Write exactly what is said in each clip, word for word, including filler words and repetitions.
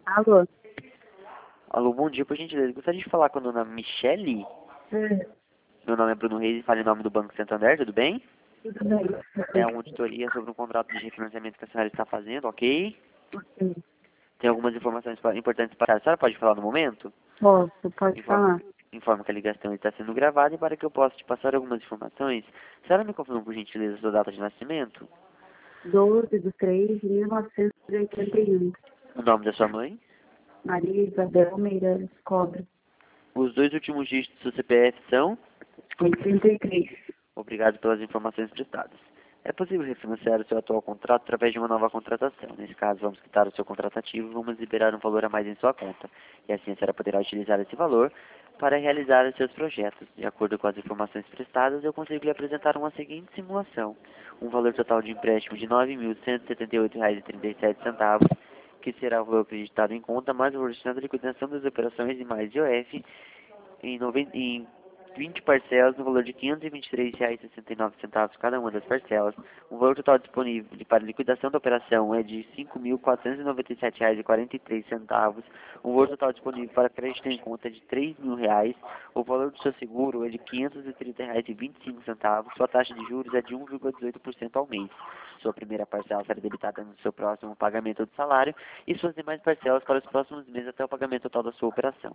Alô? Alô, bom dia, por gentileza. Gostaria de falar com a dona Michele? É, Meu nome é Bruno Reis e falo em nome do Banco Santander, tudo bem? tudo bem? É uma auditoria sobre um contrato de refinanciamento que a senhora está fazendo, ok? Ok. Tem algumas informações pa- importantes para a senhora, pode falar no momento? Posso, pode Informo, falar. informo que a ligação está sendo gravada e para que eu possa te passar algumas informações, a senhora me confirma por gentileza a sua data de nascimento? doze de três de mil novecentos e oitenta e um. O nome da sua mãe? Maria Isabel Meirelles Cobra. Os dois últimos dígitos do seu C P F são? oitenta e três. Obrigado pelas informações prestadas. É possível refinanciar o seu atual contrato através de uma nova contratação. Nesse caso, vamos quitar o seu contrato ativo e vamos liberar um valor a mais em sua conta. E assim a senhora poderá utilizar esse valor para realizar os seus projetos. De acordo com as informações prestadas, eu consigo lhe apresentar uma seguinte simulação. Um valor total de empréstimo de nove mil cento e setenta e oito reais e trinta e sete centavos, que será o valor acreditado em conta, mais o valor destinado à liquidação das operações e mais I O F, em, noventa, em vinte parcelas no valor de quinhentos e vinte e três reais e sessenta e nove centavos cada uma das parcelas. O valor total disponível para liquidação da operação é de cinco mil quatrocentos e noventa e sete reais e quarenta e três centavos. O valor total disponível para crédito em conta é de três mil reais. O valor do seu seguro é de quinhentos e trinta reais e vinte e cinco centavos. Sua taxa de juros é de um vírgula dezoito por cento ao mês. Sua primeira parcela será debitada no seu próximo pagamento do salário e suas demais parcelas para os próximos meses até o pagamento total da sua operação.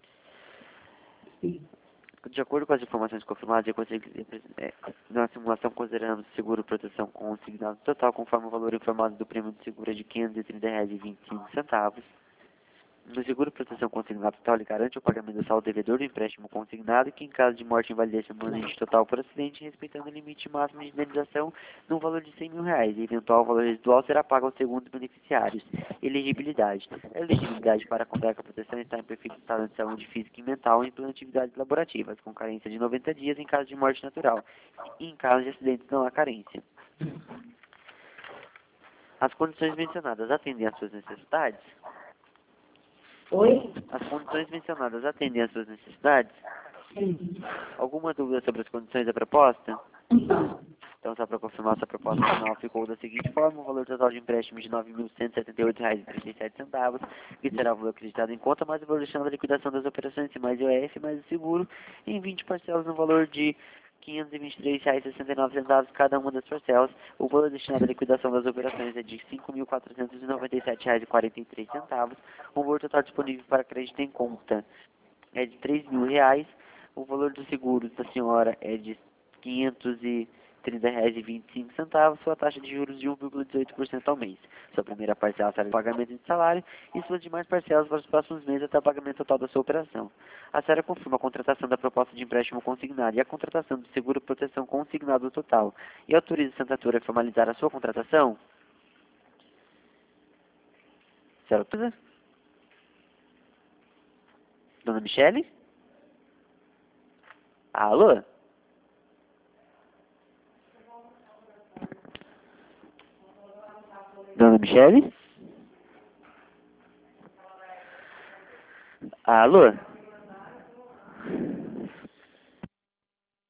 Sim. De acordo com as informações confirmadas, eu consigo, é, na simulação consideramos seguro proteção consignado total conforme o valor informado do prêmio de seguro é de quinhentos e trinta reais e vinte e cinco centavos. No seguro proteção consignado total, ele garante o pagamento do saldo devedor do empréstimo consignado, que em caso de morte, invalidez permanente total por acidente, respeitando o limite máximo de indenização no valor de cem mil reais. E eventual valor residual será pago aos segundos beneficiários. Elegibilidade. A elegibilidade para contar com a proteção está em perfeito estado de saúde física e mental em pleno atividades laborativas, com carência de noventa dias em caso de morte natural. E em caso de acidentes não há carência. As condições mencionadas atendem às suas necessidades? Oi? As condições mencionadas atendem às suas necessidades? Sim. Alguma dúvida sobre as condições da proposta? Não. Então, só para confirmar, essa proposta final ficou da seguinte forma: o valor total de empréstimo de nove mil cento e setenta e oito reais e trinta e sete centavos, que será o valor acreditado em conta, mais o valor destinado à liquidação das operações, mais I O F, mais o seguro, em vinte parcelas no valor de quinhentos e vinte e três reais e sessenta e nove centavos cada uma das parcelas. O valor destinado à liquidação das operações é de cinco mil quatrocentos e noventa e sete reais e quarenta e três centavos. O valor total disponível para crédito em conta é de três mil reais. O valor do seguro da senhora é de quinhentos e trinta reais e vinte e cinco centavos. Sua taxa de juros de um vírgula dezoito por cento ao mês. Sua primeira parcela será o pagamento de salário e suas demais parcelas para os próximos meses até o pagamento total da sua operação. A senhora confirma a contratação da proposta de empréstimo consignado e a contratação do seguro proteção consignado total e autoriza a Santa Tura a formalizar a sua contratação? Senhora autoriza? Dona Michele? Alô? Dona Michele? Alô?